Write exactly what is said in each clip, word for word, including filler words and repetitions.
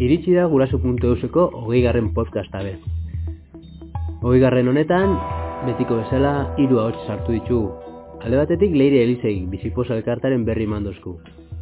Iritsi da guraso puntu euseko hogeigarren podcasta be. Hogeigarren honetan, betiko bezala, hiru ahots sartu ditugu. Alde batetik Leire Elizegi, Bizipoza elkartaren berri mandozku.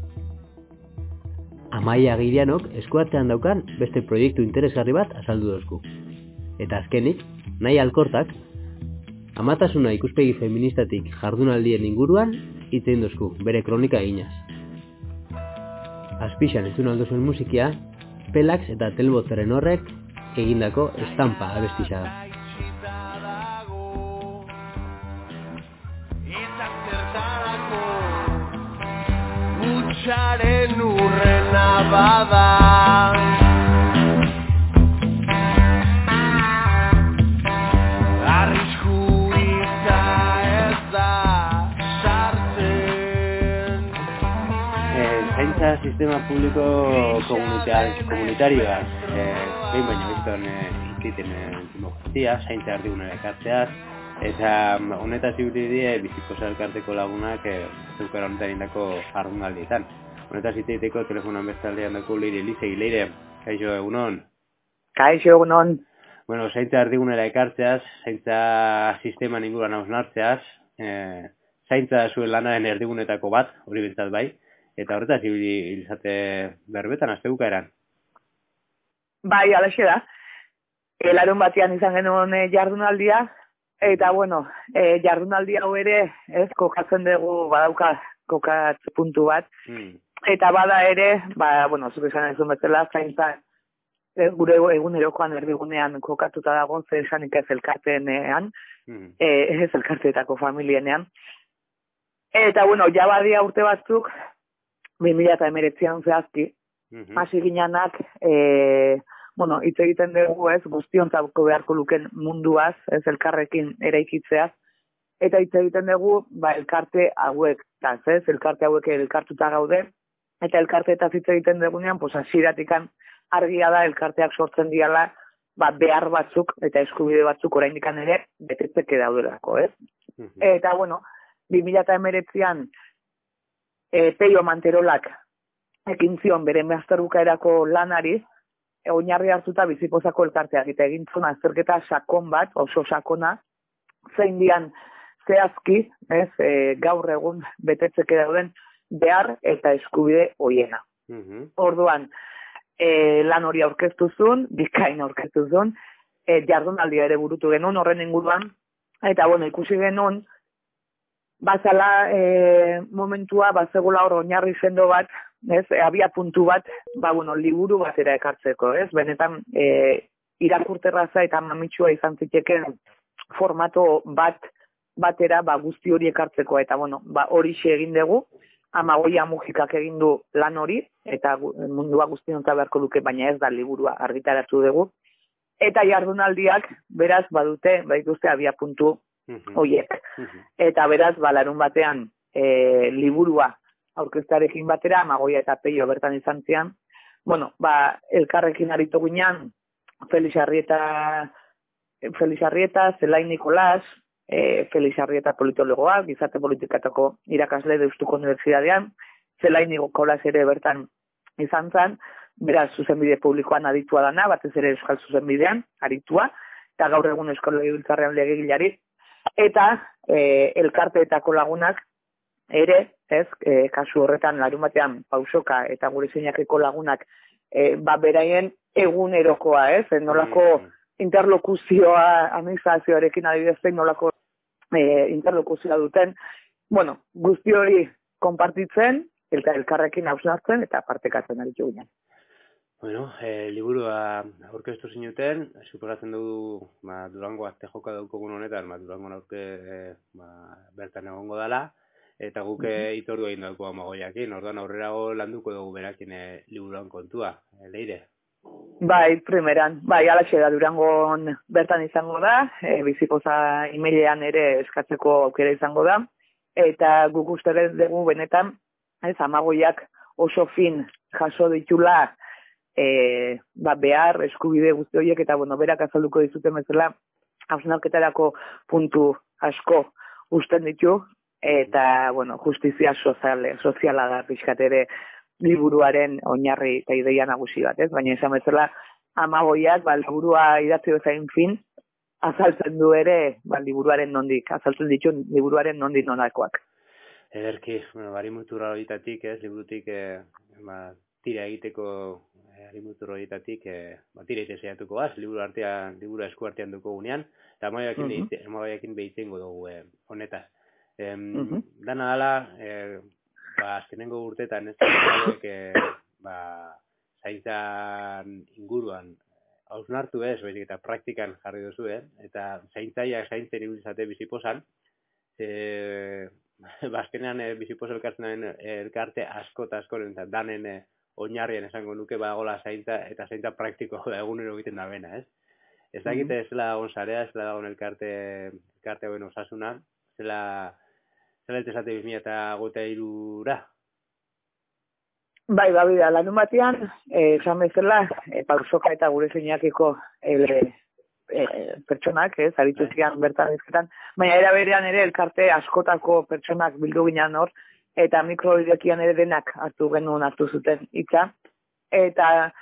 Amaia Agirianok eskuartean daukan beste proiektu interesgarri bat azaldu dozku. Eta azkenik, Nahi Alkortak, amatasuna ikuspegi feministatik jardunaldien inguruan hitz egin dozku, bere kronika eginaz. Azpixan entzun aldozuen musikia, Pelax eta Telbotzeren horrek egindako estampa abestisa da. Utxaren urrena bada arrisku itza ez da sartzen. Zaintza sistema publiko komunitarioaz, behin baina bizton ikiten demokrazia, zaintza erdigunera ekartzeaz, eta honetaz ibili die Bizipoza elkarteko lagunak zeukara honetan indako jardunaldietan. Honetaz iteiteko telefonan bestaldean dako Leire Elizegi. Leire, kaixo egunon? Kaixo egunon. Bueno, zaintza erdigunera ekartzeaz, zaintza sisteman inguruan hausnartzeaz, eh, zaintza zuen lanaren erdigunetako bat, hori bintzat bai, eta horretaz ibili izate berbetan, azte bukaeran. Bai, alaxe da. Larun batean izan genuen jardunaldia, eta bueno, e, jardunaldi hau ere, ez, kokatzen dugu badauka kokatz puntu bat, hmm. Eta bada ere, ba, bueno, zuk esan ezun bezala, zaintza, ez, gure egunerokoan erdigunean kokatuta dago, zer esanik ez elkarteenean, hmm. e, ez elkarteetako familienean. Eta bueno, ja badia urte batzuk, bi mila hemeretzian zehazki, hmm. hasi ginenak, e, bueno, hitz egiten dugu ez, guztiontzako beharko luken munduaz, ez elkarrekin eraikitzeaz, eta hitz egiten dugu, ba, elkarte hauek, ez, elkarte hauek elkartuta gaude, eta elkarte eta hitz egiten dugunean, pues, hasieratikan argia da elkarteak sortzen diala, ba, behar batzuk eta eskubide batzuk oraindikan ere betetzeke daudelako, ez? Uh-huh. Eta, bueno, bi mila hemeretzian e, Peio Manterolak ekin zion bere masterbukaerako lanari, oinarri hartuta Bizipozako elkarteak eta egin zuen azterketa sakon bat, oso sakona, zein dian zehazki, ez, e, gaur egun betetzeke dauden behar eta eskubide hoiena. Uh-huh. Orduan, e, lan hori aurkeztu zuen, bikain aurkeztu zuen, e, jardunaldia ere burutu genuen horren inguruan, eta bueno, ikusi genuen, bazala e, momentua, bazegula hor oinarri sendo bat, ez, e, abia puntu bat, ba, bueno, liburu batera ekartzeko, ez, benetan e, irakurterraza eta mamitsua izan ziteken formato bat batera, ba, guzti hori ekartzeko, eta bueno, ba, hori egin dugu, Amagoia Mujikak egin du lan hori, eta mundua guztionta beharko duke, baina ez da liburua argitaratu dugu, eta jardunaldiak, beraz, badute, badituzte abia puntu horiek. Uh-huh. Eta beraz, ba, larun batean e, liburua aurkeztarekin batera, Amagoia eta Peio bertan izan zian. Bueno, ba, elkarrekin aritu ginean, Felix Arrieta, Felix Arrieta, Zelai Nikolas, e, Felix Arrieta politologoa, gizarte politikatako irakasle Deustuko Unibertsitatean, Zelai Nikolas ere bertan izan zen, beraz, zuzenbide publikoan aditua dana, batez ere euskal zuzenbidean, aritua, eta gaur egun euskal legebiltzarrean legegilari, eta e, elkarteetako lagunak ere, ez, e, kasu horretan larun batean pausoka eta gure zeinakeko lagunak e, ba beraien egunerokoa, ez, e, nolako interlokuzioa administrazioarekin adibidez nolako e, interlokuzioa duten, bueno, guzti hori konpartitzen, eta elkarrekin hausnartzen eta partekatzen aritu ginen. Bueno, e, liburua aurkeztu zinuten, suposatzen dugu ba, Durango azte joka daukogun honetan, ba, Durango aurke e, ba, bertan egongo dela, eta guk mm-hmm. itordu egin dauko Amagoiakin, orduan aurrerago landuko dugu berakin e, liburuan kontua, e, Leire? Bai, primeran, bai, alaxe da Durangon bertan izango da, e, Bizipoza emailean ere eskatzeko aukera izango da, eta guk uste dugu benetan, ez, Amagoiak oso fin jaso ditula, E, ba, behar, eskubide guzti horiek, eta bueno, berak azalduko dizuten bezala, hausnarketarako puntu asko usten ditu, eta bueno, justizia soziale, soziala da pixkat ere liburuaren oinarri eta ideia nagusi bat, ez? Baina esan bezala amagoiak, ba, liburua idatzi bezain fin, azaltzen du ere, ba, liburuaren nondik, azaltzen ditu liburuaren nondik nonakoak. Ederki, bueno, barimutur horietatik, ez, liburutik, eh, ba, tira egiteko eh, barimutur horietatik, eh, ba, tira egite zeiatuko gaz, liburu artean, liburu esku artean duko gunean, eta amagoiakin uh -huh. amagoiakin behitengo dugu eh, honetaz. Em, uh -huh. Dana dala, eh, ba, azkenengo urtetan, ez, eh, ba, zaintzan inguruan, hausnartu ez, baizik eta praktikan jarri duzu, eh? Eta zaintzaiak zaintzen ibilizate biziposan, e, bazkenean e, bizipoz elkartzen elkarte asko eta askoren, eta danen e, oinarrien esango nuke bagola zaintza, eta zaintza praktiko da egunero egiten da bena, ez? Ez dakite ez zela dagoen sarea, ez zela dagoen elkarte, elkarte hauen osasuna, zela, zela eltesate bizmia eta gota irura. Bai, babi da, lanun batean, esan bezala, e, pausoka eta gure zeinakiko ele, e, pertsonak, ez, aritu zian bertan ezketan, baina era berean ere elkarte askotako pertsonak bildu ginen hor, eta mikroidekian ere denak hartu genuen hartu zuten hitza, eta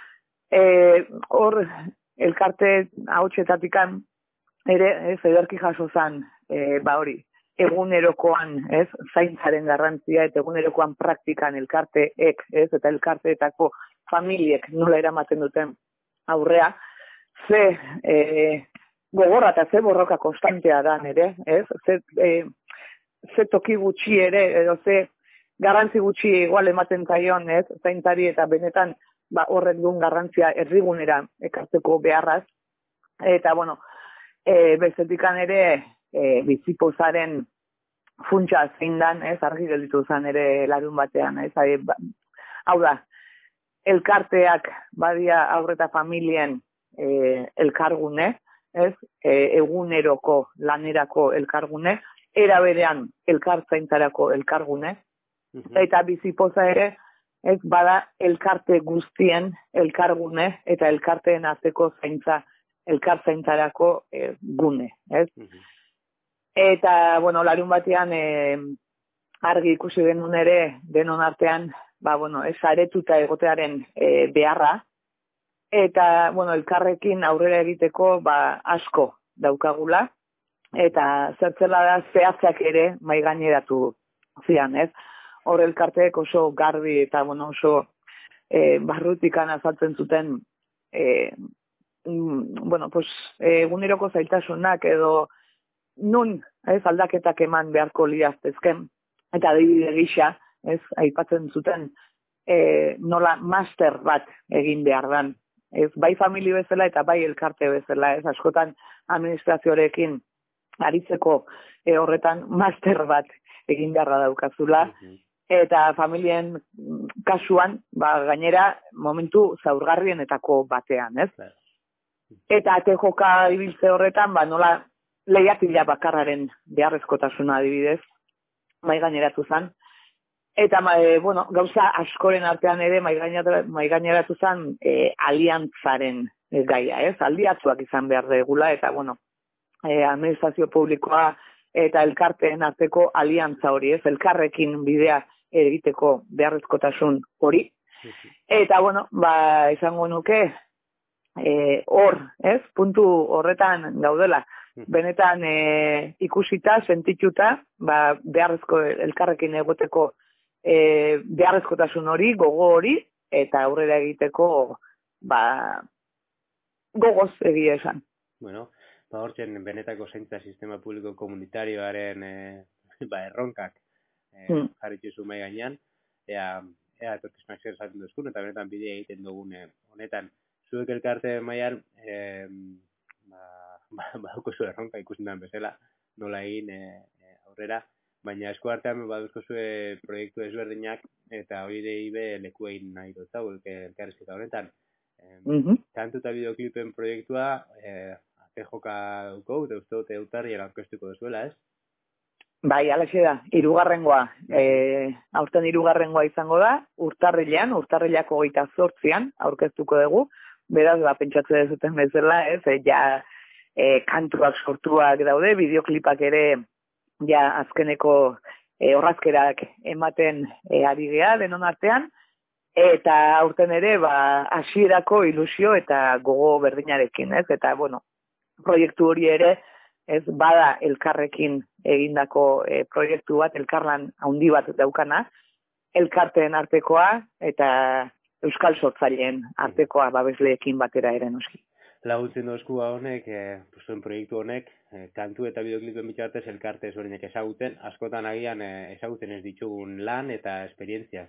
e, hor elkarte hautsetatik ere, ez, ederki jaso zan, e, ba hori, egunerokoan, ez, zaintzaren garrantzia eta egunerokoan praktikan elkarteek, ez, eta elkarteetako familiek nola eramaten duten aurrea, ze e, gogorra eta ze borroka konstantea da nere, ez, ze, e, ze toki gutxi ere, edo ze garrantzi gutxi igual ematen zaion, ez, zaintzari eta benetan ba, horrek duen garrantzia erdigunera ekartzeko beharraz, eta bueno, e, bezetikan ere, E, bizipozaren funtsa zein dan, ez, argi gelditu zen ere larun batean, ez, e, ba, hau da, elkarteak badia aurreta familien e, elkargune, ez, e, eguneroko lanerako elkargune, era berean elkartzaintzarako elkargune, uh-huh. Eta bizipoza ere, ez, bada elkarte guztien elkargune, eta elkarteen arteko zaintza, elkartzaintzarako e, gune, ez, uh-huh. Eta, bueno, larun batean e, argi ikusi genuen ere denon artean, ba, bueno, ez aretuta egotearen e, beharra, eta, bueno, elkarrekin aurrera egiteko, ba, asko daukagula, eta zertzela da zehatzak ere maigaineratu zian, ez? Hor elkarteek oso garbi eta, bueno, oso e, barrutikan azaltzen zuten, e, mm, bueno, pues, eguneroko zailtasunak edo nun, ez, aldaketak eman beharko liaztezken, eta adibide gisa, ez, aipatzen zuten, e, nola master bat egin behar dan, ez, bai famili bezala eta bai elkarte bezala, ez, askotan administrazioarekin aritzeko e, horretan master bat egin beharra daukazula, uh-huh. Eta familien kasuan, ba, gainera, momentu zaurgarrienetako batean, ez? Uh-huh. Eta ate joka ibiltze horretan, ba, nola lehiatila bakarraren beharrezkotasuna adibidez, mai gaineratu zen. Eta, e, bueno, gauza askoren artean ere mai gaineratu zen e, aliantzaren e, gaia, ez? Aldiatzuak izan behar degula, eta, bueno, e, administrazio publikoa eta elkarteen arteko aliantza hori, ez? Elkarrekin bidea egiteko beharrezkotasun hori. Eta, bueno, ba, izango nuke, e, hor, ez? Puntu horretan gaudela. Benetan e, ikusita, sentituta, ba, beharrezko elkarrekin egoteko e, beharrezkotasun hori, gogo hori, eta aurrera egiteko ba, gogoz egia esan. Bueno, ba, hortzen benetako zaintza sistema publiko komunitarioaren e, ba, erronkak e, hmm. jarritxu mai gainean, ea, ea etorkiznak zer esaten duzkun, eta benetan bidea egiten dugun honetan. Zuek elkarte mailan, e, badauko zu erronka ikusten den bezala, nola egin e, e, aurrera, baina esku artean baduzko zue proiektu ezberdinak, eta hori deibe leku egin nahi dut hau, elkarrizketa honetan. E, mm-hmm. Kantu eta bideoklipen proiektua, e, ate joka duko, eta uste dute eutarrien aurkeztuko duzuela, ez? Bai, alaxe da, irugarrengoa. E, aurten irugarrengoa izango da, urtarrilean, urtarrilako goita zortzian aurkeztuko dugu, beraz, ba, pentsatze dezuten bezala, ez, e, ja, E, kantuak sortuak daude, bideoklipak ere ja azkeneko e, orrazkerak ematen e, ari gea denon artean, eta aurten ere, ba, hasierako ilusio eta gogo berdinarekin, ez? Eta, bueno, proiektu hori ere, ez bada elkarrekin egindako e, proiektu bat, elkarlan handi bat daukana, elkarteen artekoa eta euskal sortzaileen artekoa babesleekin batera ere noski. Laguntzen dozkua honek, e, zuen proiektu honek, e, kantu eta bideoklipen bitartez elkarte ezberdinak ezaguten, askotan agian e, ezaguten ez ditugun lan eta esperientzia.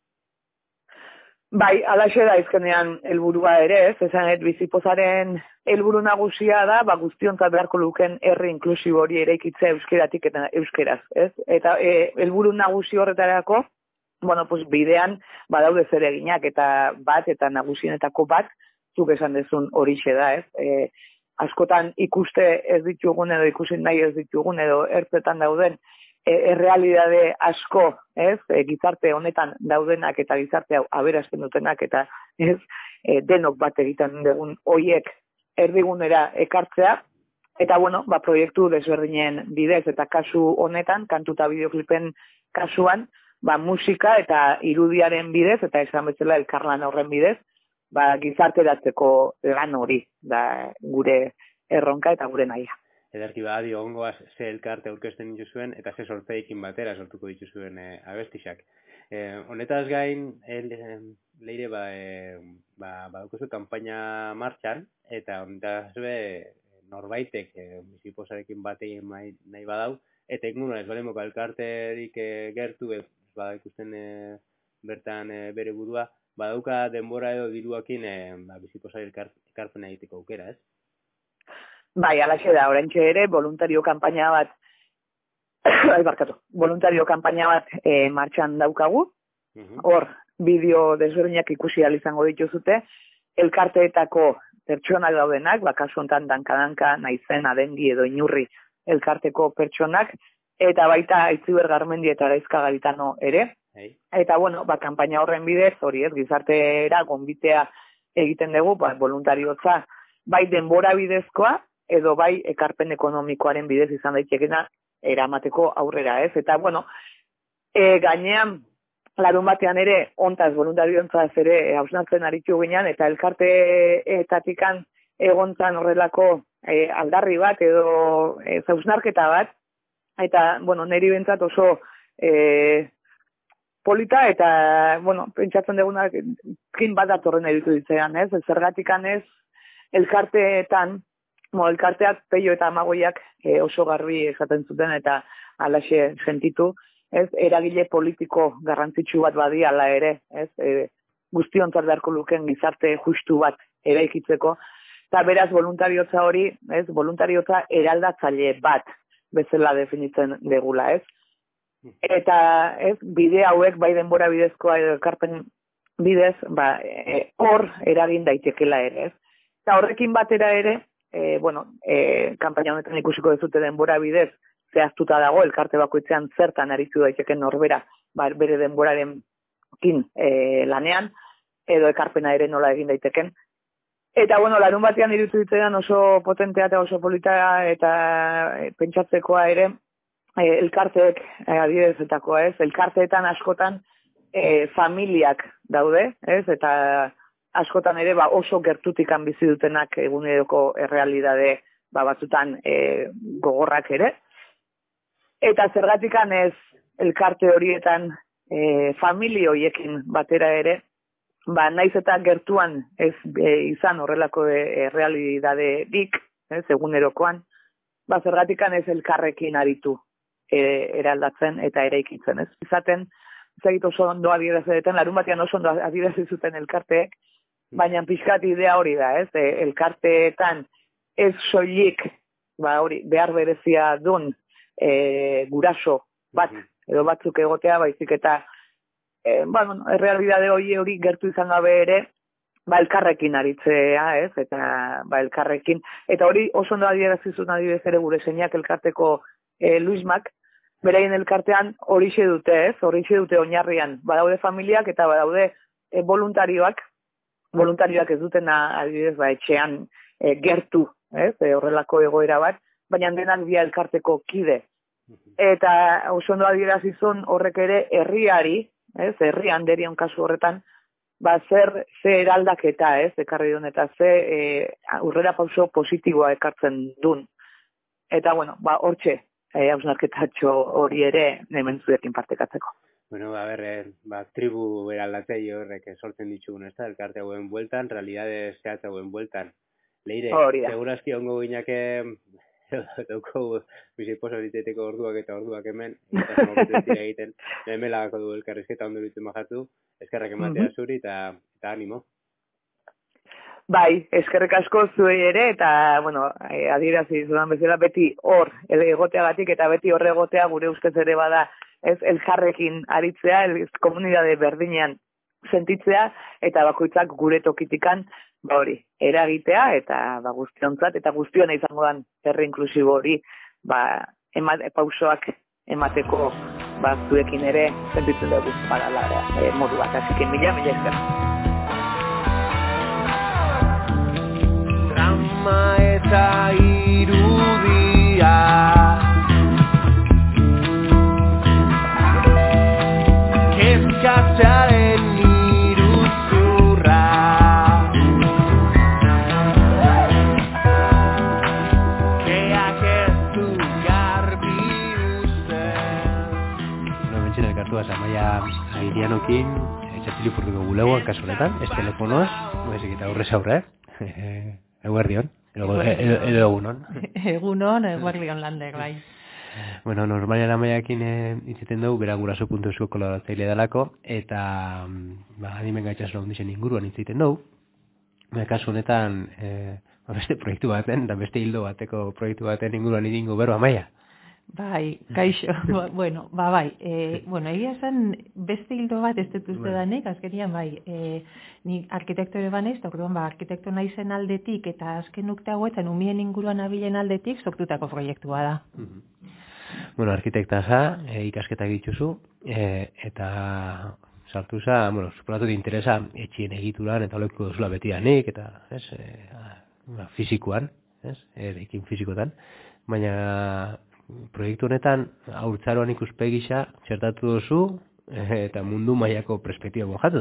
Bai, alaxe da izkenean helburua ere, ez, esan ez bizipozaren helburu nagusia da, ba, guztiontzat beharko luken herri inklusibo hori eraikitzea euskeratik eta euskeraz, ez? Eta helburu nagusi horretarako, bueno, pues bidean badaude zereginak eta bat eta nagusienetako bat, zuk esan dezun horixe da, ez? E, askotan ikuste ez ditugun edo ikusi nahi ez ditugun edo ertzetan dauden E, errealidade asko, ez, e, gizarte honetan daudenak eta gizarte hau aberazten dutenak eta ez, e, denok bat egiten dugun hoiek erdigunera ekartzea, eta bueno, ba, proiektu desberdinen bidez eta kasu honetan, kantu eta bideoklipen kasuan, ba, musika eta irudiaren bidez eta esan bezala elkarlan horren bidez, ba, gizarteratzeko lan hori da gure erronka eta gure nahia. Ederki ba, adi ongoaz ze elkarte aurkezten dituzuen eta ze sortzaileekin batera sortuko dituzuen e, abestixak. E, honetaz gain, el, e, leire ba, e, ba, badukozu kanpaina martxan, eta honetaz be, norbaitek e, bizipozarekin bat egin nahi badau, eta inguruan ez balemoko elkarterik e, gertu, ez bada ikusten e, bertan e, bere burua, badauka denbora edo diruakin e, ba, bizipozare ekarpena egiteko aukera, ez? Bai, alaxe da, oraintxe ere, voluntario kanpaina bat, bai, barkatu, voluntario kanpaina bat e, martxan daukagu, hor, bideo desberdinak ikusi ahal izango dituzute, elkarteetako pertsonak daudenak, ba, kasu hontan danka-danka, naizen, adengi edo inurri elkarteko pertsonak, eta baita Aitziber Garmendi eta Araizka Garitano ere, hey. Eta, bueno, ba, kanpaina horren bidez, hori ez, gizartera gonbitea egiten dugu, ba, voluntariotza, bai denbora bidezkoa, edo bai ekarpen ekonomikoaren bidez izan daitekena eramateko aurrera, ez? Eta, bueno, e, gainean, larun batean ere, ontaz voluntarioentzaz ere hausnatzen aritu ginean, eta elkarteetatikan egontzan horrelako e, aldarri bat, edo e, zausnarketa bat, eta, bueno, niri bentsat oso e, polita, eta, bueno, pentsatzen degunak, kin bat datorren editu ditzean, ez? Zergatikan ez, elkarteetan, Mo, elkarteak, peio eta amagoiak e, oso garbi esaten zuten eta alaxe sentitu, ez, eragile politiko garrantzitsu bat badia ala ere, ez, e, guztiontzat beharko luken gizarte justu bat eraikitzeko, eta beraz voluntariotza hori, ez, voluntariotza eraldatzaile bat bezala definitzen degula, ez. Eta, ez, bide hauek bai denbora bidezkoa edo ekarpen bidez, ba, e, hor eragin daitekela ere, ez. Eta horrekin batera ere, E, bueno, e, kanpaina honetan ikusiko dezute denbora bidez, zehaztuta dago, elkarte bakoitzean zertan aritu daiteken norbera, ba, bere denboraren kin e, lanean, edo ekarpena ere nola egin daiteken. Eta, bueno, larun batean irutu ditzean oso potentea eta oso polita eta e, pentsatzekoa ere, e, elkarteek e, adibidezetakoa, ez? Elkarteetan askotan e, familiak daude, ez? Eta askotan ere ba, oso gertutikan bizi dutenak eguneroko errealidade ba, batzutan e, gogorrak ere. Eta zergatikan ez elkarte horietan e, famili horiekin batera ere, ba, naiz eta gertuan ez e, izan horrelako e, errealidade dik, ez, egunerokoan, ba, zergatikan ez elkarrekin aritu e, eraldatzen eta eraikitzen. Ez izaten, zait oso ondo adierazten, larun batean oso ondo adierazten elkarteek, baina pixkat idea hori da, ez? E, elkarteetan ez soilik, ba hori, behar berezia dun e, guraso bat, edo batzuk egotea, baizik eta e, ba, bueno, errealidade hori hori gertu izan gabe ere, ba elkarrekin aritzea, ez? Eta ba elkarrekin, eta hori oso ondo adierazizun adibidez ere gure zeinak elkarteko e, Luismak, beraien elkartean horixe dute, ez? Horixe dute oinarrian, badaude familiak eta badaude e, voluntarioak, voluntarioak ez dutena adibidez ba, etxean e, gertu, ez, e, horrelako egoera bat, baina denak dia elkarteko kide. Eta oso ondo adierazizun horrek ere herriari, ez, herrian derion kasu horretan, ba, zer, zer eraldaketa, ez, ekarri duen, eta ze e, aurrera pauso positiboa ekartzen duen. Eta, bueno, ba, hortxe, e, hausnarketatxo hori ere, hemen zuekin partekatzeko. Bueno, a ber, eh, ba, tribu eraldatzei horrek sortzen ditugun, ez da, elkarte hauen bueltan, realidade zehatz hauen bueltan. Leire, segurazki ongo guinake, dauko biziposo diteteko orduak eta orduak hemen, eta zenoko egiten, hemelagako du elkarrizketa ondo ditu majatu, eskerrak ematea zuri eta, eta animo. Bai, eskerrik asko zuei ere, eta, bueno, adierazi zudan bezala beti hor egoteagatik eta beti hor egotea gure ustez ere bada, ez elkarrekin aritzea, el komunidade berdinean sentitzea, eta bakoitzak gure tokitikan, ba hori, eragitea, eta ba guztiontzat, eta guztiona izango dan herri inklusibo hori, ba, emate, pausoak emateko, ba, zuekin ere sentitzen dugu, parala, e, modu bat, azikin mila, mila esker. Drama eta irudia Kezkatzearen iruzurra Keak ez du garbi usten Bueno, bentsin elkartua Amaia Agirianokin etxatilipurriko bulegoan kasu honetan, ez telefonoaz, noizik eta aurrez aurre, eh? Eguerdion, edo egunon. Egunon, eguerdion landek, bai. Bueno, normalian Amaiakin itziten dugu, bera guraso puntu esku kolaboratzaile dalako, eta ba, adimen gaitxaslo ondixen inguruan itziten dugu. Kasu honetan, e, beste proiektu baten, da beste hildo bateko proiektu baten inguruan idingo bero Amaia. Bai, kaixo, ba, bueno, ba, bai, e, bueno, egia zen beste hildo bat ez dut uste danik, azkenian, bai, e, ni arkitekto ere banez, orduan, ba, arkitekto naizen aldetik, eta azken ukte hauetan, umien inguruan abilen aldetik, sortutako proiektua da. Mm-hmm. Bueno, arkitekta za, e, ikasketak dituzu, e, eta sartu za, bueno, suporatu de interesa etxien egituran, eta oleko duzula beti danik, eta, ez, e, fizikoan, ez, erekin fizikotan, baina proiektu honetan haurtzaroan ikuspegi gisa txertatu duzu eta mundu mailako perspektiba mojatu.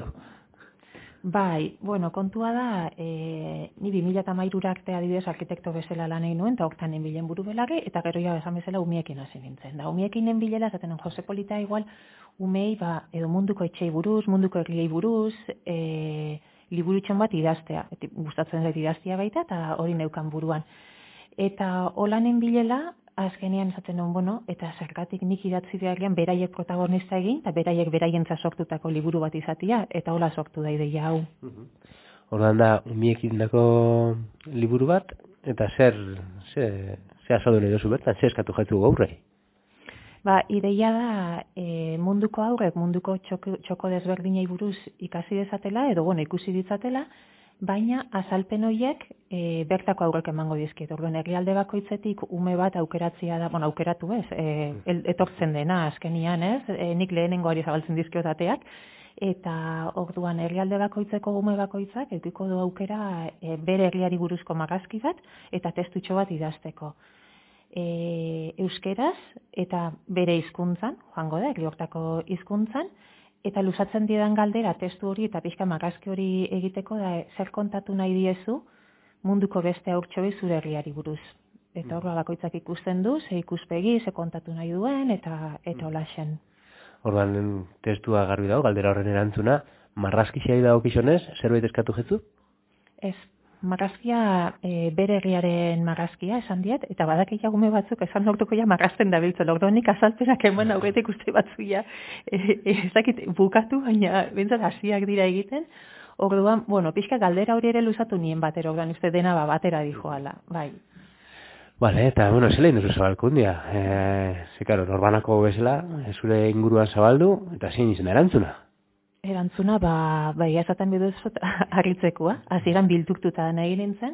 Bai, bueno, kontua da, e, ni bi mila hamairu arte adibidez arkitekto bezala lan egin nuen, eta hortan enbilen buru belage, eta gero ja esan bezala umiekin hasi nintzen. Da, umiekin enbilela, zaten Jose Polita igual, umei, ba, edo munduko etxei buruz, munduko erliei buruz, e, liburutxon bat idaztea, eta gustatzen zait idaztia baita, eta hori neukan buruan. Eta holan enbilela, azkenean esaten duen, bueno, eta zergatik nik idatzi beharrean beraiek protagonista egin, eta beraiek beraientza sortutako liburu bat izatia, eta hola sortu da ideia hau. Ordan da, umiekin dako liburu bat, eta zer, zer, zer azaldu nahi dozu bertan, zer eskatu jaitu gaurrei? Ba, ideia da e, munduko aurrek, munduko txoko, txoko desberdinei buruz ikasi dezatela, edo bueno, ikusi ditzatela, baina azalpen horiek e, bertako aurrek emango dizkiet. Orduan, herrialde bakoitzetik ume bat aukeratzia da, bueno, aukeratu ez, e, el, etortzen dena azkenian ez, e, nik lehenengo hori zabaltzen dizkiotateak, eta orduan herrialde bakoitzeko ume bakoitzak edukiko du aukera e, bere herriari buruzko marrazki bat eta testutxo bat idazteko. E, euskeraz eta bere hizkuntzan, joango da, herri hortako hizkuntzan, eta luzatzen didan galdera testu hori eta pixka marrazki hori egiteko da zer kontatu nahi diezu munduko beste haurtxoei zure herriari buruz. Eta horra bakoitzak ikusten du, ze ikuspegi, ze kontatu nahi duen, eta eta holaxen. Ordan testua garbi dago, galdera horren erantzuna, marrazkixai dago kizonez, zerbait eskatu jetzu? Ez, marrazkia e, bere herriaren marrazkia esan diet, eta badakia gume batzuk esan lortuko ja marrazten dabiltzen, ordonik azalpenak eman aurretik uste batzuia e, e, ezakit bukatu, baina bentzat hasiak dira egiten, orduan, bueno, pixka galdera hori ere luzatu nien batera, orduan uste dena ba, batera dijoala, bai. Vale, eta, bueno, zela induzu zabalkundia. E, ze, karo, norbanako bezala, zure inguruan zabaldu, eta zein izan erantzuna? Erantzuna, ba, bai, esaten biduzut, harritzekoa, hasieran bilduktuta nahi nintzen,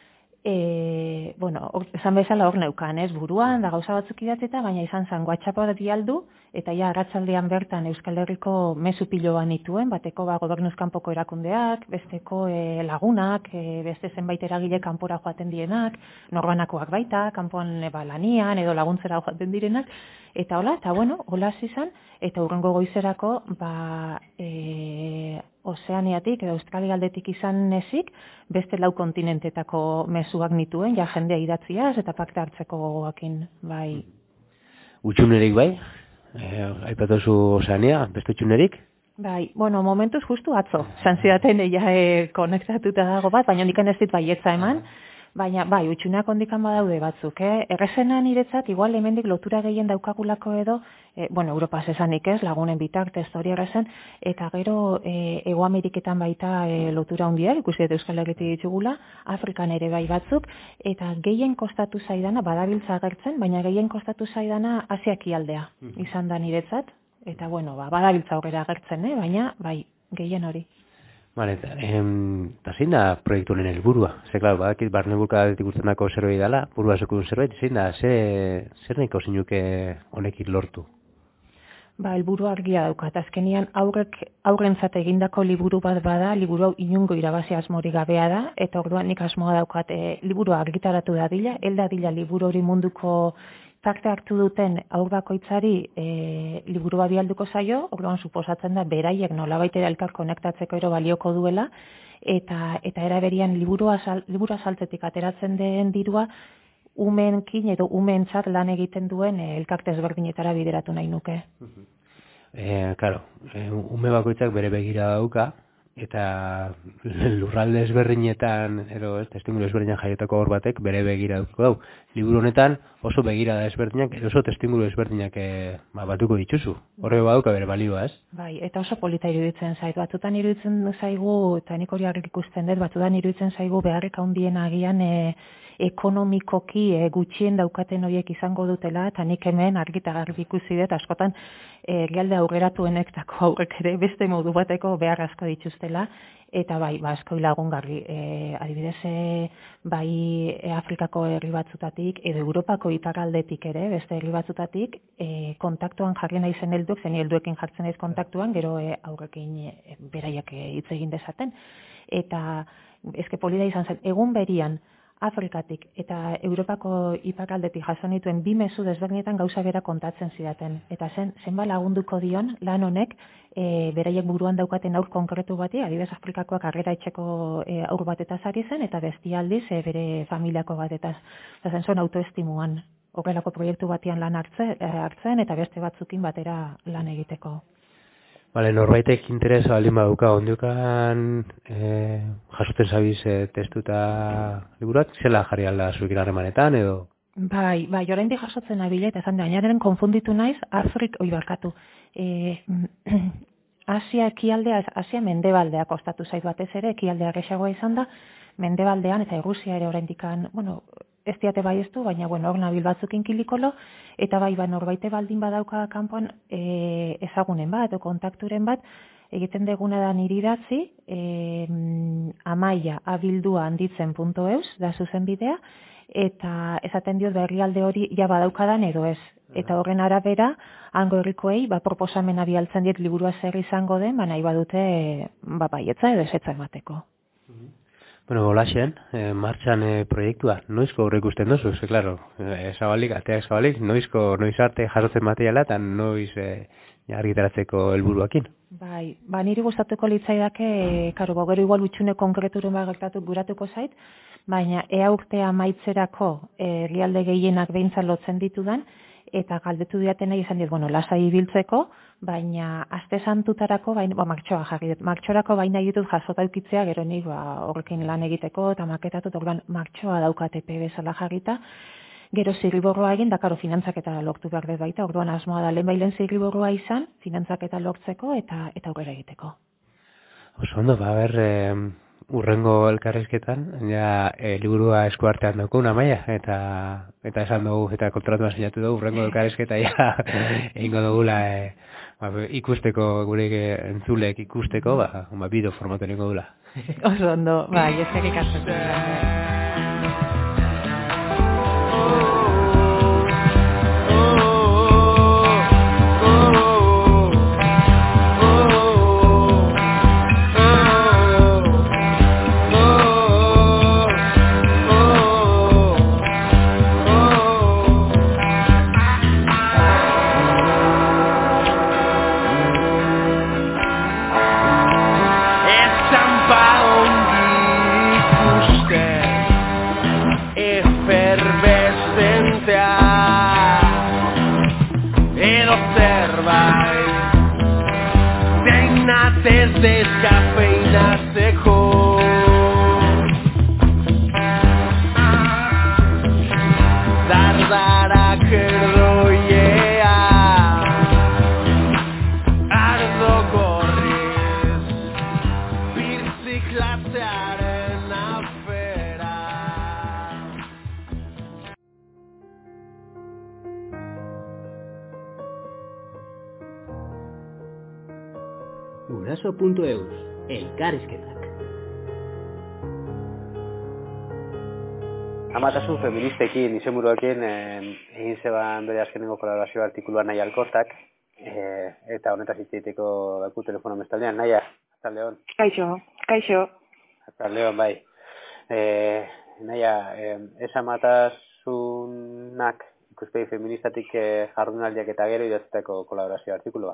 e, bueno, or, esan bezala hor neukan, ez, buruan, da gauza batzuk idatzeta, baina izan zen, WhatsApp hori aldu, eta ja, arratsaldean bertan Euskal Herriko mezu piloa nituen, bateko ba, gobernuz kanpoko erakundeak, besteko e, lagunak, e, beste zenbait eragile kanpora joaten dienak, norbanakoak baita, kanpoan e, ba, lanian, edo laguntzera joaten direnak, eta hola, eta bueno, hola izan, eta hurrengo goizerako, ba, e, Ozeaniatik edo Australia aldetik izan ezik, beste lau kontinentetako mezuak nituen, ja jendea idatziaz eta parte hartzeko gogoakin, bai. Utxunerik bai? Eh, aipatuzu Ozeania, beste utxunerik? Bai, bueno, momentuz justu atzo, zantzidaten ja e, konektatuta dago bat, baina nik ez dit baietza eman, baina bai, utxuneak ondikan badaude batzuk, eh? Errezena niretzat, igual hemendik lotura gehien daukagulako edo, eh, bueno, Europaz esanik ez, lagunen bitartez hori errezen, eta gero eh, Hego Ameriketan baita eh, lotura handiak, ikusi dut Euskal Herritik ditugula, Afrikan ere bai batzuk, eta gehien kostatu zaidana, badabiltza agertzen, baina gehien kostatu zaidana Asiaki aldea, izan da niretzat, eta bueno, ba, badabiltza aurrera agertzen, eh? Baina bai, gehien hori. Vale, eta zein da proiektu honen helburua? Ze, klar, badakit barne bulkadatik urtenako zerbait dela, burua zekun zerbait, zein da, ze, zer nahiko zinuke honekin lortu? Ba, helburu argia daukat. Azkenian aurrek aurrentzat egindako liburu bat bada, liburu hau inungo irabazi asmori gabea da, eta orduan nik asmoa daukat e, liburua argitaratu dadila, helda dila liburu hori munduko parte hartu duten aur bakoitzari e, liburua bialduko zaio, orduan suposatzen da beraiek nolabait ere elkar konektatzeko ero balioko duela, eta eta eraberian liburua sal, libura saltzetik ateratzen den dirua umenkin edo umentzat lan egiten duen e, elkarte ezberdinetara bideratu nahi nuke. Eh, claro, e, ume bakoitzak bere begira dauka, eta lurralde ezberdinetan, edo ez, testimulu ezberdinak jaiotako hor batek bere begira dauko dau. Liburu honetan oso begirada ezberdinak, oso testimulu ezberdinak e, ba, batuko dituzu. Horre badauka bere balioa, ez? Bai, eta oso polita iruditzen zait. Batzutan iruditzen zaigu, eta nik hori argik ikusten dut, batzutan iruditzen zaigu beharrik handien agian e, ekonomikoki e, gutxien daukaten horiek izango dutela, eta nik hemen argita garbi ikusi dut, askotan herrialde e, aurreratuenektako aurrek ere beste modu bateko behar asko dituztela, eta bai, ba, asko lagungarri. E, adibidez, e, bai e, Afrikako herri batzutatik, edo Europako iparraldetik ere, beste herri batzutatik, e, kontaktuan jarri nahi zen helduek, zen helduekin jartzen naiz kontaktuan, gero e, aurrekin e, beraiak hitz egin dezaten. Eta eske polita izan zen, egun berian, Afrikatik eta Europako iparraldetik jaso nituen bi mezu desberdinetan gauza bera kontatzen zidaten. Eta zen, zenba lagunduko dion lan honek e, beraiek buruan daukaten aur konkretu bati, adibidez Afrikakoak harrera etxeko e, aur batetaz ari zen, eta bestia aldiz e, bere familiako batetaz. Eta zen zuen autoestimuan, horrelako proiektu batian lan hartze, hartzen, eta beste batzukin batera lan egiteko. Bale, norbaitek interesa baldin baduka, ondiokan e, jasoten zabiz e, testuta liburuak, zela jarri alda zuekin harremanetan, edo? Bai, bai, oraindik jasotzen abile, eta zan da, gainaren konfunditu naiz, Afrik, oi barkatu, e, Asia ekialdea, Asia mendebaldea kostatu zait batez ere, ekialdea gehiagoa izan da, mendebaldean, eta Errusia ere oraindikan, bueno, ez diate bai ez du, baina, bueno, hor nabil batzukin kilikolo, eta bai, ba, norbaite baldin badauka kanpoan e, ezagunen bat, edo kontakturen bat, egiten deguna da niri idatzi, e, amaia abildua handitzen puntu eus, da zuzen bidea, eta esaten diot berrialde hori ja badaukadan edo ez. Eta horren arabera, hango herrikoei, ba, proposamena bialtzen diet liburua zer izango den, ba, nahi badute, ba, baietza edo ezetza emateko. Bueno, holaxen, eh, martxan eh, proiektua, noizko aurre ikusten dozu, ze, klaro, eh, zabalik, ateak zabalik, noizko, noiz arte jasotzen materiala, eta noiz eh, argitaratzeko helburuakin. Bai, ba, niri gustatuko litzaidake, karo, gero igual utxune konkreturen bagertatu guratuko zait, baina ea urtea maitzerako herrialde gehienak behintzat lotzen ditudan, eta galdetu diaten nahi izan dit, bueno, lasai ibiltzeko, baina aste santutarako, baina, ba, martxoa jarri dut, martxorako baina ditut jasota eukitzea, gero nik, ba, horrekin lan egiteko, eta maketatu, orduan martxoa daukat epe bezala jarrita, gero zirriborroa egin, dakaro, finantzak eta lortu behar dut baita, orduan asmoa da lehen bailen zirriborroa izan, finantzak eta lortzeko, eta eta aurrera egiteko. Oso ondo, ba, ber, eh, urrengo elkarrizketan, ja, e, liburua eskuartean dauko una maia, eta eta esan dugu, eta kontratua sinatu dugu, urrengo elkarrizketa ja, egingo dugula, e, ba, ikusteko, gure entzulek ikusteko, ba, ba bideo formatu egingo dugula. Oso ondo, bai, eskerrik asko. gaztearen afera. Guraso puntu eus, elkarrizketak. Amatasun feministekin, izenburuekin, eh, egin zeban bere azkenengo kolaborazio artikuluan Naia Alkortak, eh, eta honetaz hitzeiteko daku telefono mestaldean. Naia, atzaldeon. Kaixo, kaixo. Atzaldeon, bai. Eh, Naia, eh, ez amatasunak ikuspegi feministatik eh, jardunaldiak eta gero idatzeko kolaborazio artikulua.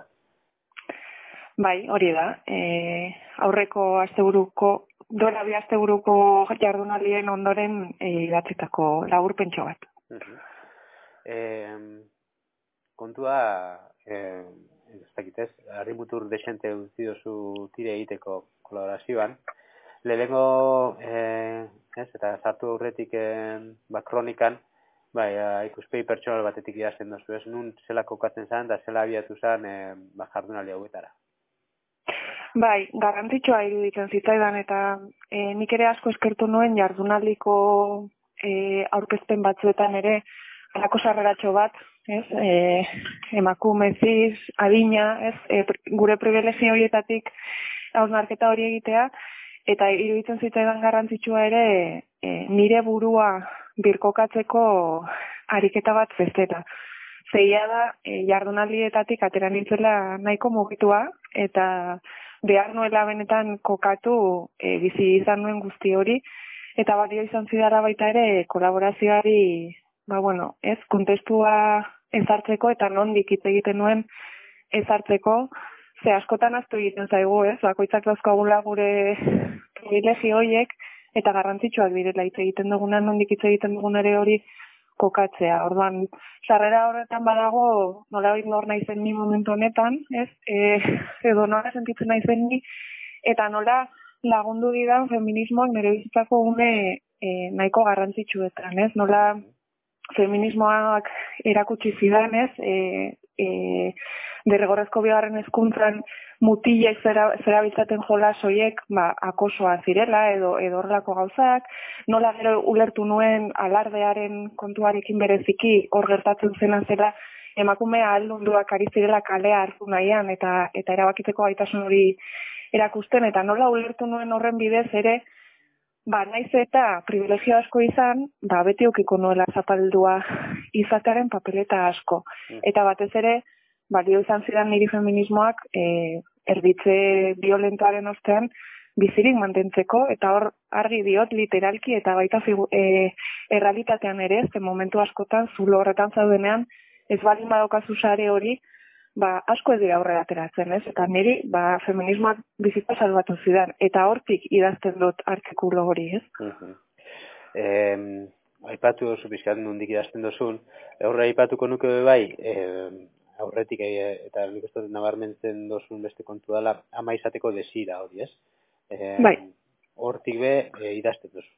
Bai, hori da. E, aurreko asteburuko, dola bi asteburuko jardunaldien ondoren e, idatzitako laburpentxo bat. Uh-huh. Eh, kontua, eh, ez dakitez, harrimutur desente utzi dozu tire egiteko kolaborazioan. Lehenengo, eh, ez, eta sartu aurretik eh, ba, kronikan, bai, ikuspegi pertsonal batetik idazten dozu, ez, nun zela kokatzen zen, da zela abiatu zen eh, ba, jardunaldi hauetara. Bai, garrantzitsua iruditzen zitzaidan eta e, nik ere asko eskertu nuen jardunaldiko e, aurkezpen batzuetan ere halako sarreratxo bat, ez? E, emakume ziz, adina, ez? E, gure privilegio horietatik hausnarketa hori egitea eta iruditzen zitzaidan garrantzitsua ere e, nire burua birkokatzeko ariketa bat besteta. Zeia da e, jardunaldietatik atera nintzela nahiko mugitua eta behar nuela benetan kokatu e, bizi izan nuen guzti hori, eta balio izan zidara baita ere kolaborazioari, ba bueno, ez, kontestua ezartzeko eta nondik hitz egiten nuen ezartzeko, ze askotan ahaztu egiten zaigu, ez, bakoitzak dauzkagula gure privilegio horiek, eta garrantzitsuak direla hitz egiten dugunan, nondik hitz egiten dugun ere hori kokatzea. Orduan, sarrera horretan badago nolabait nor naizen ni momentu honetan, ez? E, edo nola sentitzen naizen ni, eta nola lagundu didan feminismoak nire bizitzako une e, nahiko garrantzitsuetan, ez? Nola feminismoak erakutsi zidan, ez? E, e, derrigorrezko bigarren hezkuntzan mutilek zera, zerabiltzaten jolas horiek ba, akosoa zirela edo edo horrelako gauzak, nola gero ulertu nuen alardearen kontuarekin bereziki hor gertatzen zena zela emakumea ahaldunduak ari zirela kalea hartu nahian eta eta erabakitzeko gaitasun hori erakusten, eta nola ulertu nuen horren bidez ere ba, naiz eta privilegio asko izan, ba, beti eukiko nuela zapaldua izatearen papeleta asko. Eta batez ere, balio izan zidan niri feminismoak e, erditze violentoaren ostean bizirik mantentzeko, eta hor argi diot literalki eta baita figu, e, errealitatean ere, ze momentu askotan zulo horretan zaudenean, ez balin badokazu sare hori, ba, asko ez dira aurrera ateratzen, ez? Eta niri, ba, feminismoak bizitza salbatu zidan, eta hortik idazten dut artikulu hori, ez? Uh-huh. eh, aipatu dozu bizkat nondik idazten dozun, horre aipatuko nuke bai, eh, aurretik e, eta nik uste nabarmentzen dozun beste kontu dela ama izateko desira hori, ez? E, bai. Hortik be e, idazten duzu.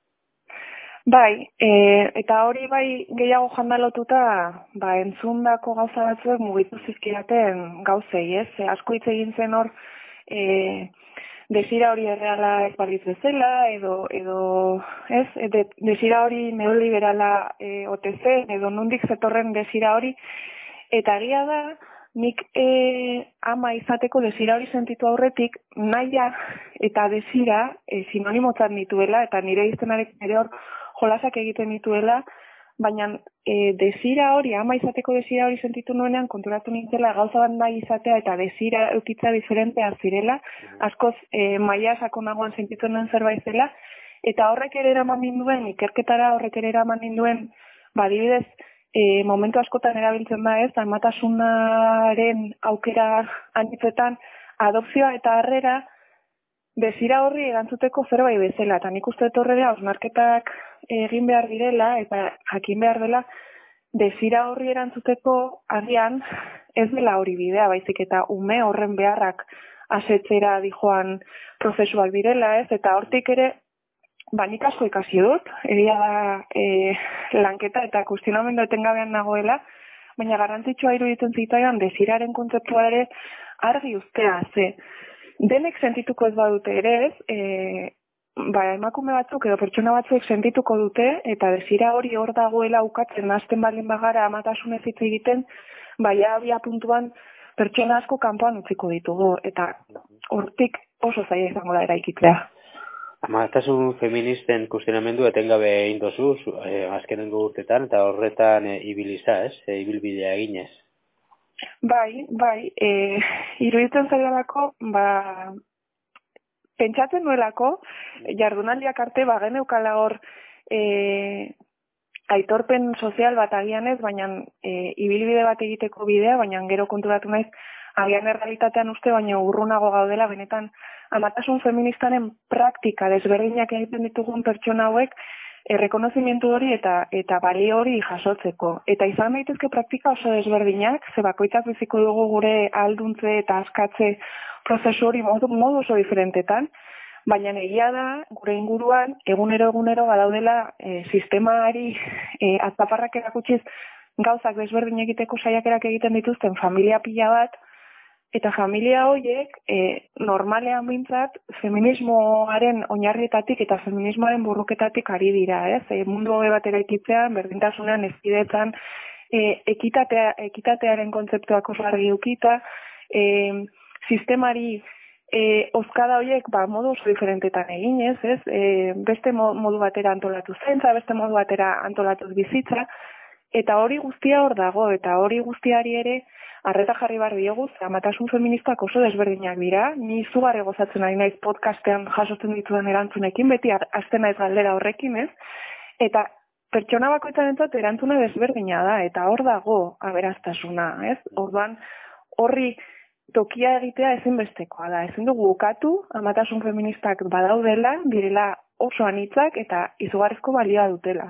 Bai, e, eta hori bai gehiago jandalotuta, ba, entzundako gauza batzuek mugitu zizkidaten gauzei, ez? E, asko hitz egin zen hor, e, desira hori erreala ez balitz bezala, edo, edo ez? De, desira hori neoliberala e, ote zen, edo nondik zetorren desira hori, eta egia da, nik e, ama izateko desira hori sentitu aurretik, naia eta desira e, sinonimotzat nituela, eta nire iztenarekin ere hor jolasak egiten dituela, baina e, desira hori, ama izateko desira hori sentitu nuenean, konturatu nintzela gauza bat nahi izatea eta desira eukitza diferentea zirela, askoz e, maila sakonagoan sentitu nuen zerbait zela, eta horrek ere eraman ninduen, ikerketara horrek ere eraman ninduen, badibidez, E, momentu askotan erabiltzen da ez, amatasunaren aukera anitzetan adopzioa eta harrera desira horri erantzuteko zerbait bezala. Eta nik uste horrela hausnarketak egin behar direla eta jakin behar dela desira horri erantzuteko agian ez dela hori bidea, baizik eta ume horren beharrak asetzera dijoan prozesuak direla ez, eta hortik ere Ba, nik asko ikasi dut, egia da e, lanketa eta kuestionamendu etengabean nagoela, baina garrantzitsua iruditzen zitzaidan desiraren kontzeptua ere argi uztea, ze denek sentituko ez badute ere ez, e, ba, emakume batzuk edo pertsona batzuek sentituko dute, eta desira hori hor dagoela ukatzen, hasten baldin bagara amatasunez hitz egiten, baina abia puntuan pertsona asko kanpoan utziko ditugu, eta hortik oso zaila izango da eraikitzea. Amatasun feministen kuestionamendu etengabe egin dozu, eh, azkenengo urtetan, eta horretan e, ibiliza, ez? E, ibilbidea eginez. Bai, bai, e, iruditzen zailako, ba, pentsatzen nuelako, jardunaldiak arte, ba, geneukala hor, e, aitorpen sozial bat agian ez, baina e, ibilbide bat egiteko bidea, baina gero konturatu naiz, agian errealitatean uste, baina urrunago gaudela, benetan, amatasun feministaren praktika desberdinak egiten ditugun pertsona hauek, errekonozimentu hori eta eta balio hori jasotzeko. Eta izan daitezke praktika oso desberdinak, ze bakoitzak biziko dugu gure alduntze eta askatze prozesu hori modu, modu oso diferentetan, baina egia da, gure inguruan, egunero egunero badaudela e, sistemari e, aztaparrak erakutsiz gauzak desberdin egiteko saiakerak egiten dituzten familia pila bat, eta familia horiek e, normalean bintzat feminismoaren oinarrietatik eta feminismoaren burruketatik ari dira, ez? E, mundu hobe bat eraikitzean, berdintasunean, ezkidetzan, e, ekitatea, ekitatearen kontzeptuak oso argi ukita, e, sistemari e, ozkada horiek ba, modu oso diferentetan eginez, ez? E, beste modu batera antolatu zaintza, beste modu batera antolatuz bizitza, eta hori guztia hor dago, eta hori guztiari ere arreta jarri bar diogu, amatasun feministak oso desberdinak dira, ni izugarri gozatzen ari naiz podcastean jasotzen dituen erantzunekin, beti hasten naiz galdera horrekin, ez? Eta pertsona bakoitzanentzat erantzuna desberdina da, eta hor dago aberastasuna, ez? Orduan, horri tokia egitea ezinbestekoa da, ezin dugu ukatu, amatasun feministak badaudela, direla oso anitzak eta izugarrizko balioa dutela.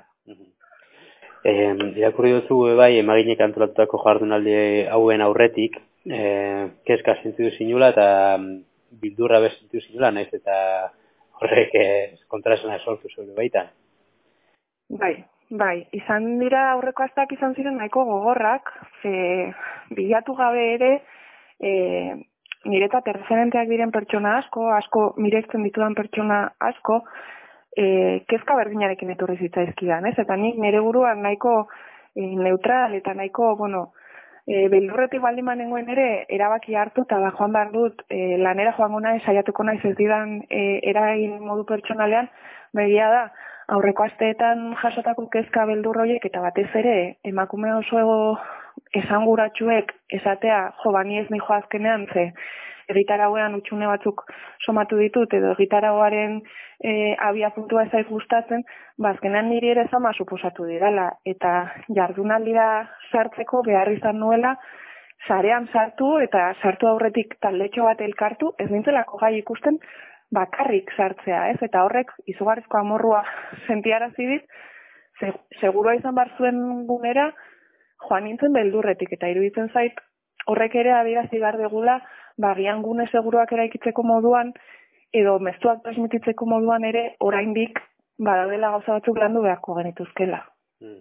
Eh, irakurri duzu bai emaginek antolatutako jardunaldi hauen aurretik, eh, kezka sentitu zinula eta bildurra bezitu zinula, naiz eta horrek eh, kontrasena sortu zure baitan. Bai, bai, izan dira aurreko astak izan ziren nahiko gogorrak, ze bilatu gabe ere e, niretzat erreferenteak diren pertsona asko, asko miresten ditudan pertsona asko, E, kezka berdinarekin etorri zitzaizkidan, ez? Eta nik nire buruan nahiko e, neutral eta nahiko, bueno, e, beldurretik baldin manengoen ere erabaki hartu eta da joan behar dut e, lanera joango naiz, saiatuko naiz ez didan e, eragin modu pertsonalean, begia da, aurreko asteetan jasotako kezka beldur horiek eta batez ere emakume oso esanguratsuek esatea jo bani ez nijo azkenean ze egitarauean utxune batzuk somatu ditut edo egitarauaren e, abia puntua ez zaiz gustatzen, ba azkenean niri ere zama suposatu dirala eta jardunaldira sartzeko behar izan nuela sarean sartu eta sartu aurretik taldetxo bat elkartu, ez nintzelako gai ikusten bakarrik sartzea, ez? Eta horrek izugarrizko amorrua sentiarazi dit, segurua izan bar zuen gunera joan nintzen beldurretik eta iruditzen zait horrek ere adierazi behar degula bagian gune seguruak eraikitzeko moduan edo mezuak transmititzeko moduan ere oraindik badaudela gauza batzuk landu beharko genituzkela. Hmm.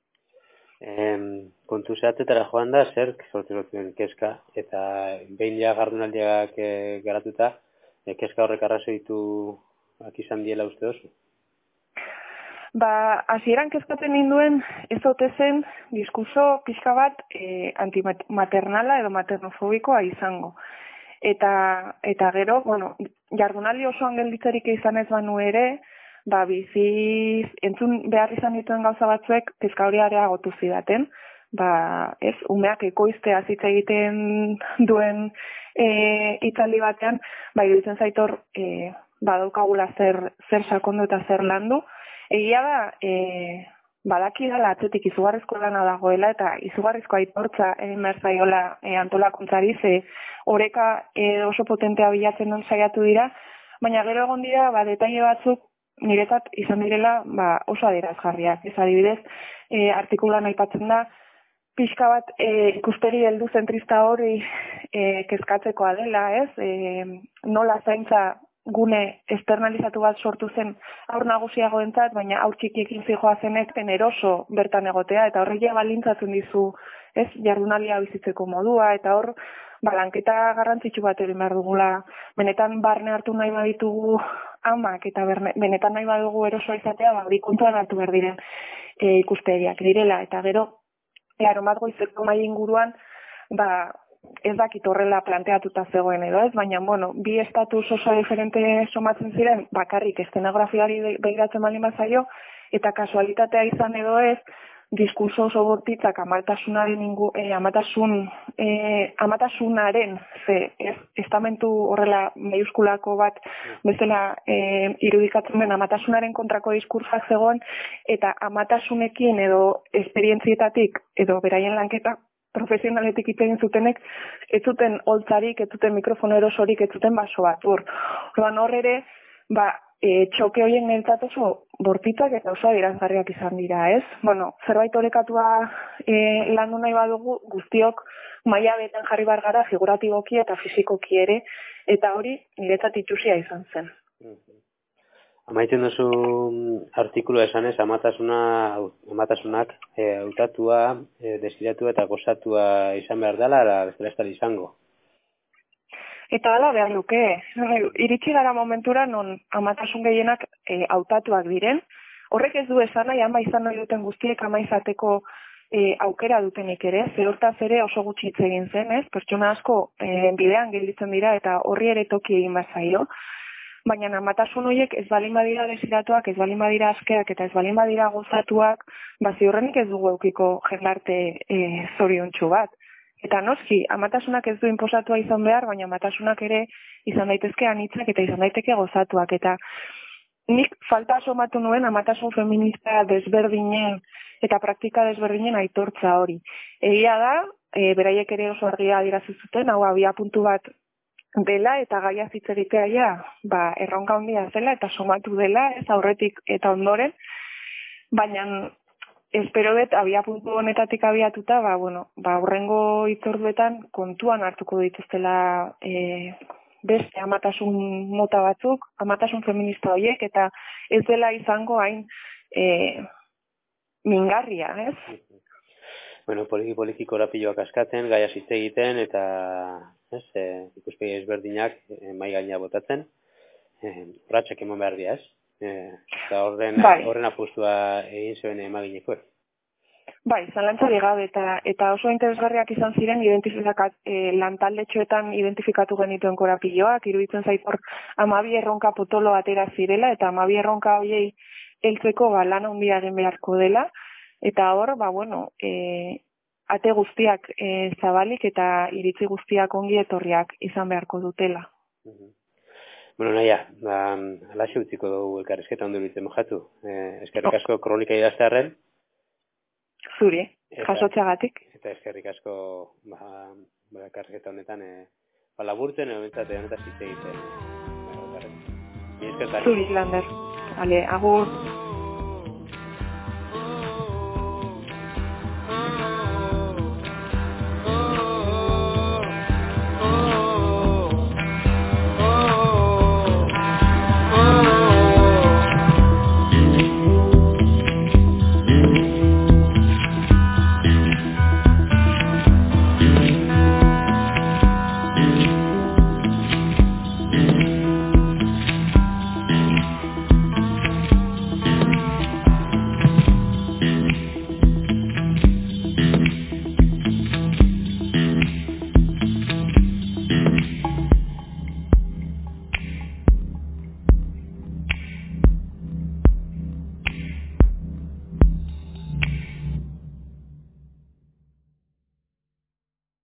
Em, kontu zehatzetara joan da, zer sortu zuen kezka, eta behin ja jardunaldiak e, garatuta, e, kezka horrek arrazoituak izan diela uste dozu? Ba, hasieran kezkatzen ninduen ez ote zen diskurso pixka bat e, antimaternala edo maternofobikoa izango. Eta, eta gero, bueno, jardunaldi osoan gelditzerik izan ez banu ere, ba, biziz, entzun behar izan dituen gauza batzuek kezka hori areagotu zidaten. Ba, ez, umeak ekoiztea zitza egiten duen e, itzaldi batean, ba, iruditzen zaitor e, badaukagula zer, zer sakondu eta zer landu. Egia da, e, badaki dala atzetik izugarrizko lana dagoela eta izugarrizko aitortza egin behar zaiola e, antolakuntzari, ze oreka e, oso potentea bilatzen duen saiatu dira, baina gero egon dira, ba, detaile batzuk niretzat izan direla ba, oso adierazgarriak. Ez adibidez, e, artikulan aipatzen da, pixka bat e, ikuspegi heldu zentrista hori e, kezkatzekoa dela, ez? E, nola zaintza gune externalizatu bat sortu zen aur nagusiagoentzat, baina aur txikiekin zijoa zenek eroso bertan egotea, eta horregia balintzatzen dizu, ez, jardunalia bizitzeko modua, eta hor, balanketa garrantzitsu bat egin behar dugula, benetan barne hartu nahi baditugu amak eta berne, benetan nahi badugu eroso izatea, ba, hori kontuan hartu behar diren e, ikuspegiak direla. Eta gero, larun bat goizeko mahai inguruan, ba, ez dakit horrela planteatuta zegoen edo ez, baina, bueno, bi estatus oso diferente somatzen ziren, bakarrik estenagrafiari begiratzen baldin bazaio, eta kasualitatea izan edo ez, diskurso oso bortitzak amatasunaren ingu, eh, amatasun, eh, amatasunaren, ze, ez, estamentu horrela maiuskulako bat bezala eh, irudikatzen den amatasunaren kontrako diskursak zegoen, eta amatasunekin edo esperientzietatik edo beraien lanketa profesionaletik hitz egin zutenek, ez zuten holtzarik, ez zuten mikrofono erosorik, ez zuten baso bat. Orduan hor ere, ba, e, txoke horien nentzat oso bortitzak eta oso adierazgarriak izan dira, ez? Bueno, zerbait orekatua e, landu nahi badugu, guztiok maila betan jarri bar gara figuratiboki eta fisikoki ere, eta hori niretzat itxusia izan zen. Amaiten duzu artikulu esanez, amatasuna, amatasunak e, hautatua, e, deskiratua eta gozatua izan behar dela, ala bezala ez dela izango. Eta hala behar luke, iritsi gara momentura non amatasun gehienak e, hautatuak diren, horrek ez du esan nahi, ama izan nahi duten guztiek ama izateko e, aukera dutenik ere, zehortaz ere oso gutxi hitz egin zen, ez? Pertsona asko e, bidean gelditzen dira eta horri ere toki egin bazaio. Baina amatasun horiek ez balin badira desiratuak, ez balin badira askeak eta ez balin badira gozatuak, ba ziurrenik ez dugu eukiko jendarte e, zoriontsu bat. Eta noski, amatasunak ez du inposatua izan behar, baina amatasunak ere izan daitezke anitzak eta izan daiteke gozatuak. Eta nik falta asomatu nuen amatasun feminista desberdinen eta praktika desberdinen aitortza hori. Egia da, e, beraiek ere oso argia adierazi zuten, hau abia puntu bat dela eta gaia hitz egitea ja, ba, erronka handia zela eta somatu dela, ez aurretik eta ondoren, baina espero dut abia puntu honetatik abiatuta, ba, bueno, ba, hurrengo hitzorduetan kontuan hartuko dituztela e, beste amatasun mota batzuk, amatasun feminista horiek, eta ez dela izango hain e, mingarria, ez? Bueno, poliki-poliki korapilloak askatzen, gaia hitz egiten, eta ez, e, ikuspegi ezberdinak e, mai gaina botatzen, e, urratsak eman behar dira, ez? E, eta horren, bai. horren apustua egin zuen emagineko. Bai, zalantzari gabe, eta, eta oso interesgarriak izan ziren identifikat, e, lantaldetxoetan identifikatu genituen korapilloak, iruditzen zaitor amabi erronka potolo atera zirela, eta amabi erronka horiei heltzeko ba, lan handia egin beharko dela, eta hor, ba, bueno, e, ate guztiak e, zabalik eta iritzi guztiak ongi etorriak izan beharko dutela. Uh-huh. Bueno, naia, ba, alaxe utziko dugu elkarrizketa ondo bitzen mojatu. Eh, eskerrik asko kronika idaztearren. Zuri, jasotxagatik. Eta eskerrik asko ba, ba, elkarrizketa honetan e, ba, laburtzen, edo bentsate honetaz hitz egiten. Zuri, Lander. Vale, agur.